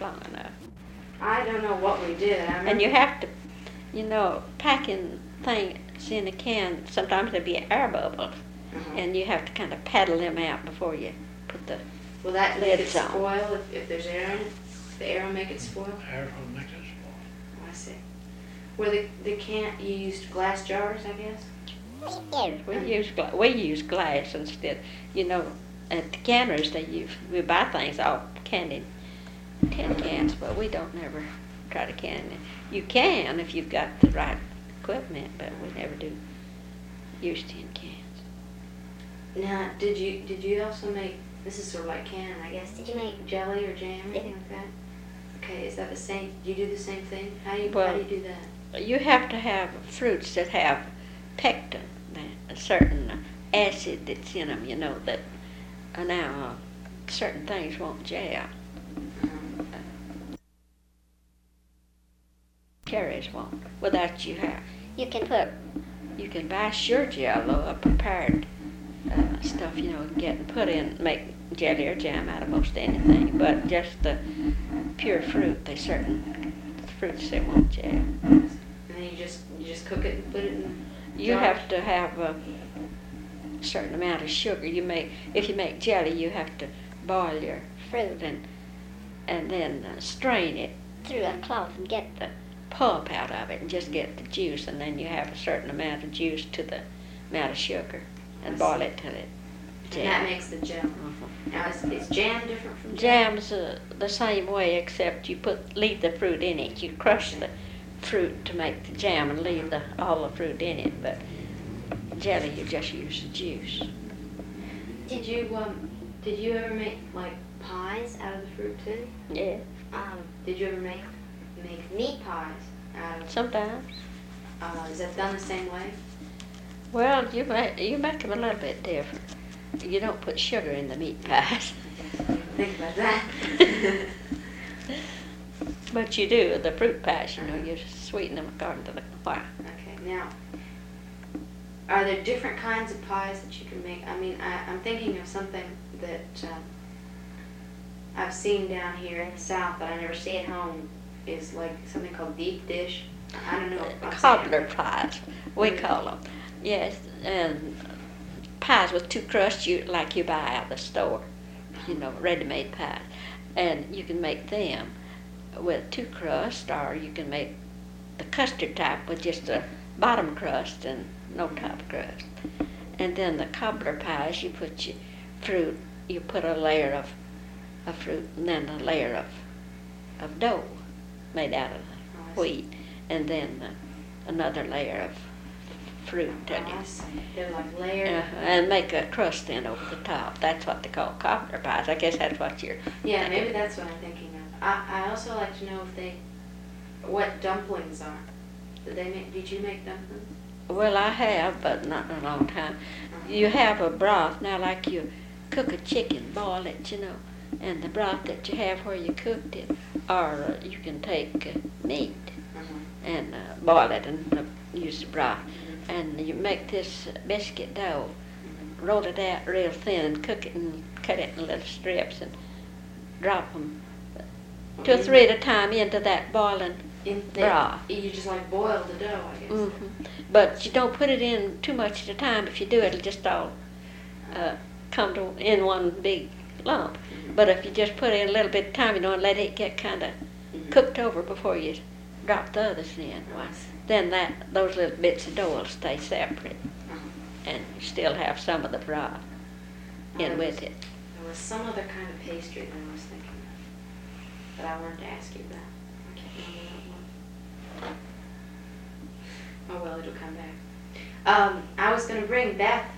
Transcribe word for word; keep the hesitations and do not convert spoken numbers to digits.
long enough. I don't know what we did. I And you have to, you know, packing things in a can, sometimes there'll be air bubbles, uh-huh. and you have to kind of paddle them out before you put the Will that make it lids on. spoil if, if there's air in it? The air will make it spoil? Air will make it spoil. Oh, I see. Well, the, the can, you used glass jars, I guess? We use gla- we use glass instead. You know, at the canners they use we buy things all candy tin cans, but we don't never try to can it. You can if you've got the right equipment, but we never do use tin cans. Now, did you did you also make, this is sort of like canning, I guess, did you make jelly or jam or anything like that? Okay, is that the same, do you do the same thing? How do you, Well, how do you do that? You have to have fruits that have pectin, a certain acid that's in them, you know, that uh, now uh, certain things won't gel. Cherries won't. Without you have, you can put, you can buy sure Jello, a prepared uh, stuff, you know, and get and put in, make jelly or jam out of most anything. But just the pure fruit, they certain fruits that won't gel. And then you just you just cook it and put it in. You jars? have to have a certain amount of sugar. You make if you make jelly, you have to boil your fruit and and then uh, strain it through a cloth and get the pulp out of it and just get the juice, and then you have a certain amount of juice to the amount of sugar and boil it till it jams. And that makes the jam. Uh-huh. Now, is, is jam different from jam? Jam's uh, the same way, except you put leave the fruit in it. You crush the fruit to make the jam and leave the all the fruit in it. But jelly, you just use the juice. Did you um did you ever make like pies out of the fruit too? Yeah, Um, did you ever make make meat pies out of? sometimes. Uh, is that done the same way? Well, you make you make them a little bit different. You don't put sugar in the meat pies, Think about that. but you do the fruit pies. You know, you sweeten them according to the why. Okay, now, are there different kinds of pies that you can make? I mean, I, I'm thinking of something that um, I've seen down here in the South that I never see at home, is like something called deep dish. I don't know. if I'm saying Cobbler it. pies, we call them. Yes, and pies with two crusts you like you buy out the store. You know, ready-made pies, and you can make them with two crusts, or you can make the custard type with just a bottom crust and no top crust. And then the cobbler pies, you put your fruit, you put a layer of, of fruit, and then a layer of of dough made out of Oh, I see. wheat, and then uh, another layer of fruit. Oh, And, I see. They're like uh, layered. and make a crust then over the top. That's what they call cobbler pies. I guess that's what you're Yeah, thinking. maybe that's what I'm thinking of. I, I also like to know if they, what dumplings are. Did they make? Did you make dumplings? Well, I have, but not in a long time. You have a broth, now like you cook a chicken, boil it, you know, and the broth that you have where you cooked it, or uh, you can take uh, meat Uh-huh. and uh, boil it and uh, use the broth. And you make this biscuit dough, roll it out real thin and cook it and cut it in little strips and drop them two or three at a time into that boiling In the, broth. You just like boil the dough, I guess. hmm But you don't put it in too much at a time. If you do, it'll just all uh, come to in one big lump. But if you just put it in a little bit of time, you know, and let it get kind of Mhm. cooked over before you drop the others in, Oh, I see. then that those little bits of dough will stay separate, Uh-huh. and you still have some of the broth Oh, there in was- with it. There was some other kind of pastry that I was thinking of that I wanted to ask you about. I can't remember that one. Oh well, it'll come back. Um, I was going to bring Beth